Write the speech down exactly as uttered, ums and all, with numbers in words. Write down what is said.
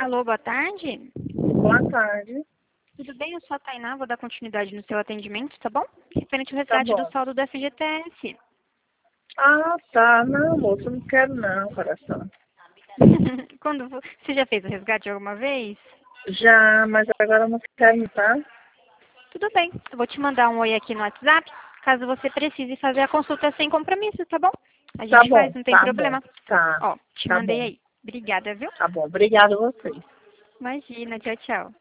Alô, boa tarde. Boa tarde. Tudo bem? Eu sou a Tainá, vou dar continuidade no seu atendimento, tá bom? Referente ao Tá resgate do bom. saldo do F G T S. Ah, tá. Não, moço, não quero não, coração. Quando vo- você já fez o resgate alguma vez? Já, mas agora eu não quero, tá? Tudo bem. Eu vou te mandar um oi aqui no WhatsApp, caso você precise fazer a consulta sem compromisso, tá bom? A Tá gente faz, bom, não tem tá bom. problema. Tá, Ó, te tá mandei bom. aí. Obrigada, viu? Tá bom. Obrigada a vocês. Imagina, tchau, tchau.